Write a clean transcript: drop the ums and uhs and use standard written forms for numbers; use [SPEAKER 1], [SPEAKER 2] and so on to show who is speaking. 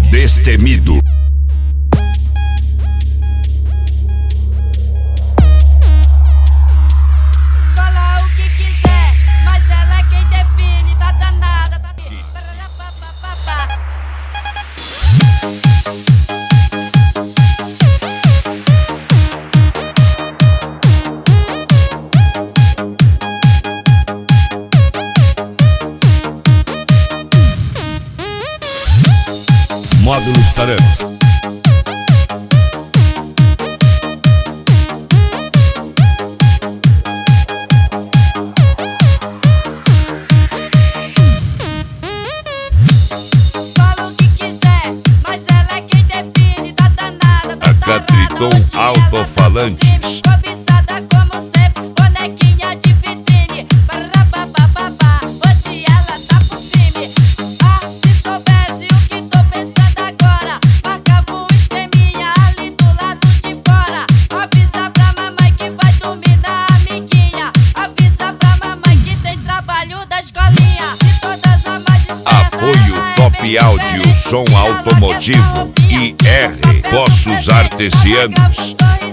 [SPEAKER 1] Destemido.
[SPEAKER 2] Fala o que quiser, mas ela é quem define. Tá danada, tá aqui.
[SPEAKER 1] Módulos Taranos.
[SPEAKER 2] Fala o que quiser, mas ela é quem define. Tá danada, tá
[SPEAKER 1] A
[SPEAKER 2] danada.
[SPEAKER 1] Catricom
[SPEAKER 2] Hoje ela tá
[SPEAKER 1] Altofalantes.
[SPEAKER 2] por cima, cobiçada como sempre, bonequinha de vitrine. Pararapapapá, hoje ela tá por cima. Ah, se soubesse o que tô pensando agora, marcava um esqueminha ali do lado de fora. Avisa pra mamãe que vai dormir na amiguinha. Avisa pra mamãe que tem trabalho da escolinha. De todas as mais espertas,
[SPEAKER 1] Apoio
[SPEAKER 2] ela é
[SPEAKER 1] Top
[SPEAKER 2] bem
[SPEAKER 1] Áudio,
[SPEAKER 2] diferente.
[SPEAKER 1] som
[SPEAKER 2] Ela
[SPEAKER 1] automotivo
[SPEAKER 2] quer só roupinha,
[SPEAKER 1] IR, Poços Artesianos.